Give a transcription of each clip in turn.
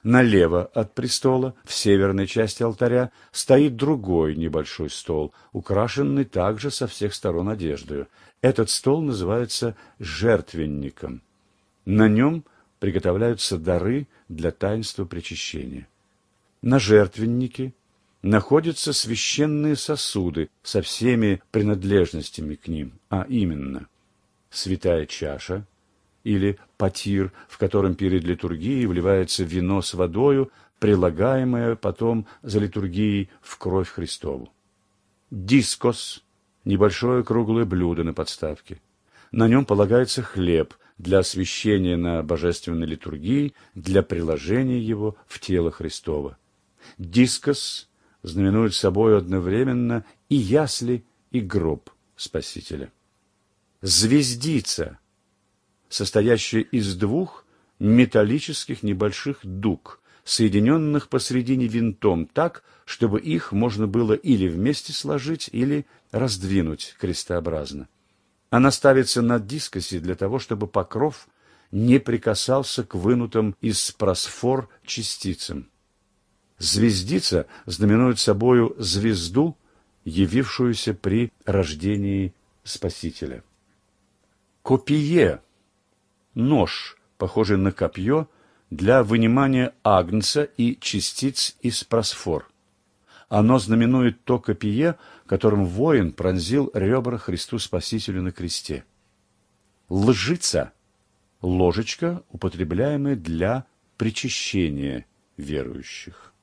Налево от престола, в северной части алтаря, стоит другой небольшой стол, украшенный также со всех сторон одеждою. Этот стол называется жертвенником. На нем приготовляются дары для таинства причащения. На жертвеннике находятся священные сосуды со всеми принадлежностями к ним, а именно святая чаша, или потир, в котором перед литургией вливается вино с водою, прилагаемое потом за литургией в кровь Христову. Дискос – небольшое круглое блюдо на подставке. На нем полагается хлеб для освящения на божественной литургии, для приложения его в тело Христово. Дискос знаменует собой одновременно и ясли, и гроб Спасителя. Звездица, состоящая из двух металлических небольших дуг, соединенных посредине винтом так, чтобы их можно было или вместе сложить, или раздвинуть крестообразно. Она ставится на дискосе для того, чтобы покров не прикасался к вынутым из просфор частицам. Звездица знаменует собою звезду, явившуюся при рождении Спасителя. Копие – нож, похожий на копье, для вынимания агнца и частиц из просфор. Оно знаменует то копье, которым воин пронзил ребра Христу Спасителю на кресте. Лжица – ложечка, употребляемая для причащения верующих.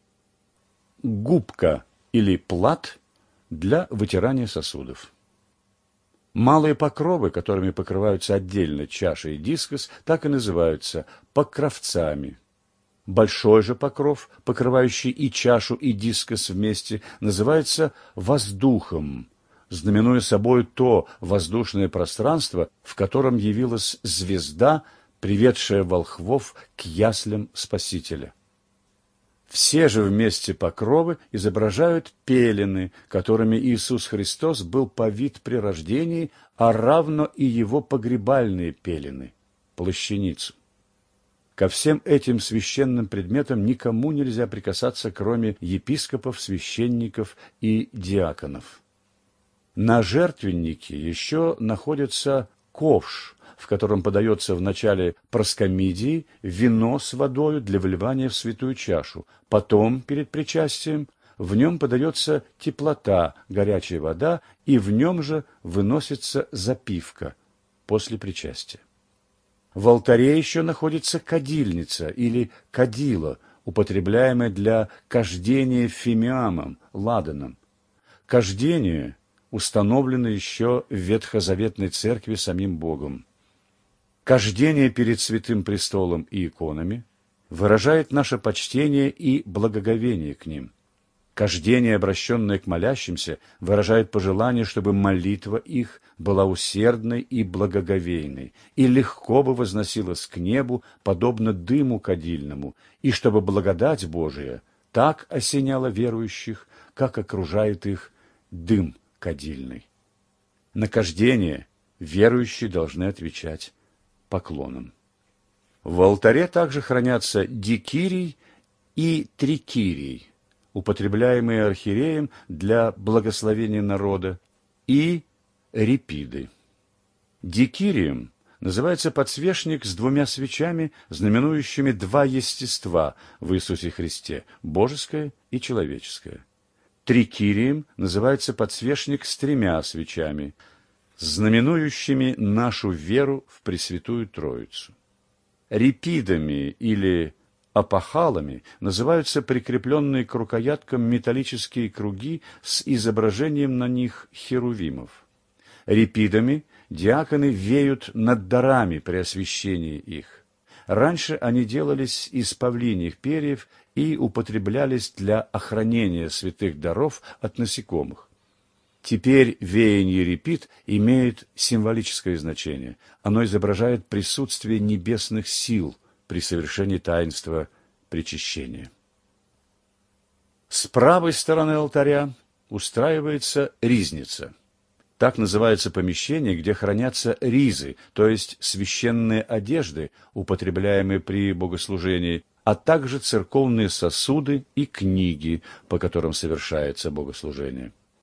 Губка или плат для вытирания сосудов. Малые покровы, которыми покрываются отдельно чаша и дискос, так и называются покровцами. Большой же покров, покрывающий и чашу, и дискос вместе, называется воздухом, знаменуя собой то воздушное пространство, в котором явилась звезда, приведшая волхвов к яслям Спасителя. Все же вместе покровы изображают пелены, которыми Иисус Христос был повит при рождении, а равно и его погребальные пелены, плащаницу. Ко всем этим священным предметам никому нельзя прикасаться, кроме епископов, священников и диаконов. На жертвеннике еще находится ковш, в котором подается в начале проскомидии вино с водою для вливания в святую чашу. Потом, перед причастием, в нем подается теплота, горячая вода, и в нем же выносится запивка после причастия. В алтаре еще находится кадильница или кадило, употребляемое для кождения фимиамом, ладаном. Кождение установлено еще в ветхозаветной церкви самим Богом. Кождение перед святым престолом и иконами выражает наше почтение и благоговение к ним. Кождение, обращенное к молящимся, выражает пожелание, чтобы молитва их была усердной и благоговейной, и легко бы возносилась к небу, подобно дыму кадильному, и чтобы благодать Божия так осеняла верующих, как окружает их дым кадильный. На кождение верующие должны отвечать поклоном. В алтаре также хранятся дикирий и трикирий, употребляемые архиереем для благословения народа, и репиды. Дикирием называется подсвечник с двумя свечами, знаменующими два естества в Иисусе Христе – божеское и человеческое. Трикирием называется подсвечник с тремя свечами, знаменующими нашу веру в Пресвятую Троицу. Репидами или апохалами называются прикрепленные к рукояткам металлические круги с изображением на них херувимов. Репидами диаконы веют над дарами при освящении их. Раньше они делались из павлиньих перьев и употреблялись для охранения святых даров от насекомых. Теперь веяние репид имеет символическое значение. Оно изображает присутствие небесных сил при совершении таинства причащения. С правой стороны алтаря устраивается ризница. Так называется помещение, где хранятся ризы, то есть священные одежды, употребляемые при богослужении, а также церковные сосуды и книги, по которым совершается богослужение.